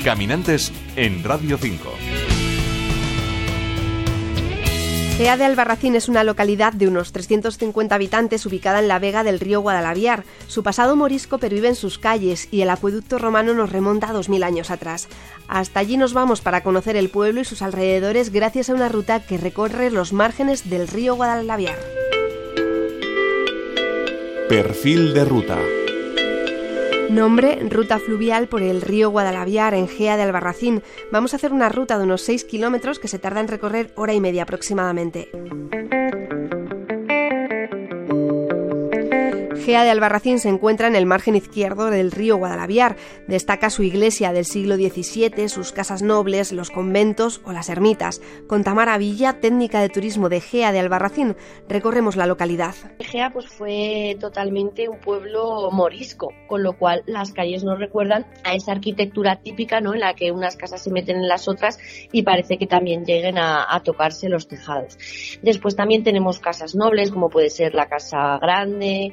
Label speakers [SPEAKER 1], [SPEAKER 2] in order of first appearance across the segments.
[SPEAKER 1] Caminantes en Radio 5.
[SPEAKER 2] Gea de Albarracín es una localidad de unos 350 habitantes ubicada en la vega del río Guadalaviar. Su pasado morisco pervive en sus calles y el acueducto romano nos remonta a 2000 años atrás. Hasta allí nos vamos para conocer el pueblo y sus alrededores gracias a una ruta que recorre los márgenes del río Guadalaviar.
[SPEAKER 1] Perfil de ruta.
[SPEAKER 2] Nombre, ruta fluvial por el río Guadalaviar en Gea de Albarracín. Vamos a hacer una ruta de unos 6 kilómetros que se tarda en recorrer hora y media aproximadamente. Gea de Albarracín se encuentra en el margen izquierdo del río Guadalaviar. Destaca su iglesia del siglo XVII, sus casas nobles, los conventos o las ermitas. Con Tamara Villa, técnica de turismo de Gea de Albarracín, recorremos la localidad.
[SPEAKER 3] Gea fue totalmente un pueblo morisco, con lo cual las calles nos recuerdan a esa arquitectura típica, ¿no?, en la que unas casas se meten en las otras y parece que también lleguen a tocarse los tejados. Después también tenemos casas nobles, como puede ser la Casa Grande,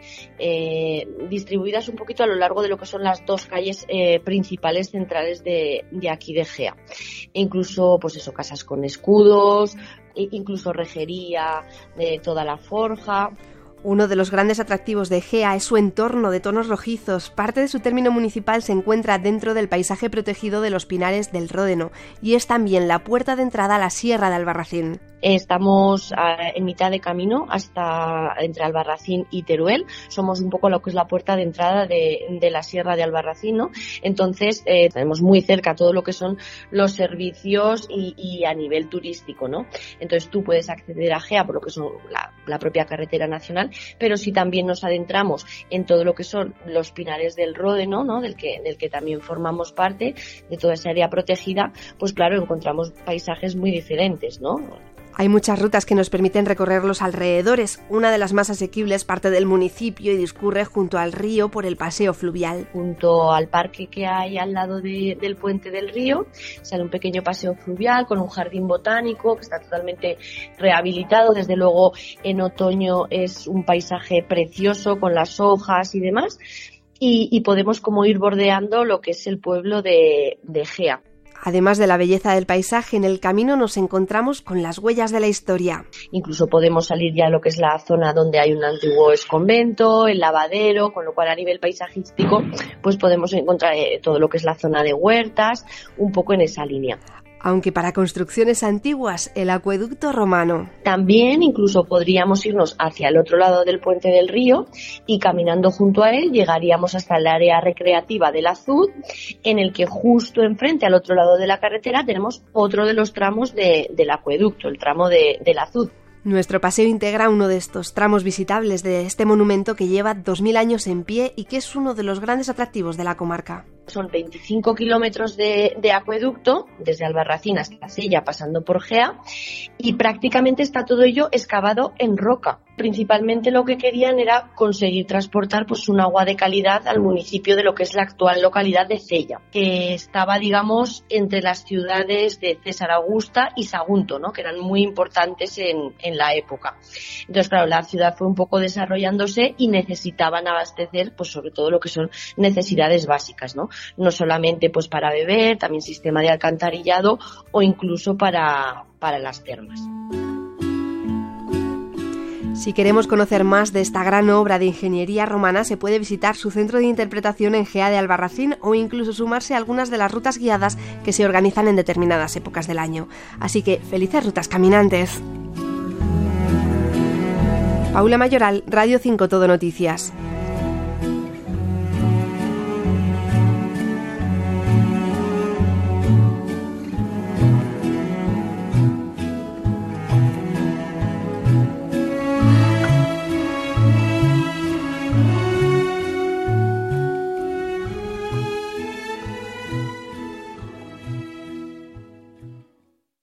[SPEAKER 3] distribuidas un poquito a lo largo de lo que son las dos calles principales centrales de aquí de Gea. E incluso, pues eso, casas con escudos, incluso rejería de toda la forja.
[SPEAKER 2] Uno de los grandes atractivos de Gea es su entorno de tonos rojizos. Parte de su término municipal se encuentra dentro del paisaje protegido de los Pinares del Ródeno y es también la puerta de entrada a la Sierra de Albarracín.
[SPEAKER 3] Estamos en mitad de camino entre Albarracín y Teruel. Somos un poco lo que es la puerta de entrada de la Sierra de Albarracín, ¿no? Entonces, tenemos muy cerca todo lo que son los servicios y a nivel turístico, ¿no? Entonces, tú puedes acceder a Gea por lo que son la propia carretera nacional, pero si también nos adentramos en todo lo que son los Pinares del Ródeno, ¿no?, del que también formamos parte, de toda esa área protegida, pues claro, encontramos paisajes muy diferentes, ¿no?
[SPEAKER 2] Hay muchas rutas que nos permiten recorrer los alrededores. Una de las más asequibles parte del municipio y discurre junto al río por el paseo fluvial.
[SPEAKER 3] Junto al parque que hay al lado del puente del río, sale un pequeño paseo fluvial con un jardín botánico que está totalmente rehabilitado. Desde luego, en otoño es un paisaje precioso con las hojas y demás. Y podemos como ir bordeando lo que es el pueblo de Gea.
[SPEAKER 2] Además de la belleza del paisaje, en el camino nos encontramos con las huellas de la historia.
[SPEAKER 3] Incluso podemos salir ya a lo que es la zona donde hay un antiguo exconvento, el lavadero, con lo cual a nivel paisajístico pues podemos encontrar todo lo que es la zona de huertas, un poco en esa línea.
[SPEAKER 2] Aunque para construcciones antiguas, el acueducto romano.
[SPEAKER 3] También incluso podríamos irnos hacia el otro lado del puente del río y caminando junto a él llegaríamos hasta el área recreativa del Azud, en el que justo enfrente al otro lado de la carretera tenemos otro de los tramos del acueducto, el tramo del Azud.
[SPEAKER 2] Nuestro paseo integra uno de estos tramos visitables de este monumento que lleva 2000 años en pie y que es uno de los grandes atractivos de la comarca.
[SPEAKER 3] Son 25 kilómetros de acueducto, desde Albarracín hasta Sella, pasando por Gea, y prácticamente está todo ello excavado en roca. Principalmente lo que querían era conseguir transportar pues un agua de calidad al municipio de lo que es la actual localidad de Sella, que estaba, digamos, entre las ciudades de César Augusta y Sagunto, ¿no?, que eran muy importantes en la época. Entonces, claro, la ciudad fue un poco desarrollándose y necesitaban abastecer, pues sobre todo lo que son necesidades básicas, ¿no? No solamente pues para beber, también sistema de alcantarillado o incluso para las termas.
[SPEAKER 2] Si queremos conocer más de esta gran obra de ingeniería romana, se puede visitar su centro de interpretación en Gea de Albarracín o incluso sumarse a algunas de las rutas guiadas que se organizan en determinadas épocas del año. Así que, felices rutas, caminantes. Paula Mayoral, Radio 5 Todo Noticias.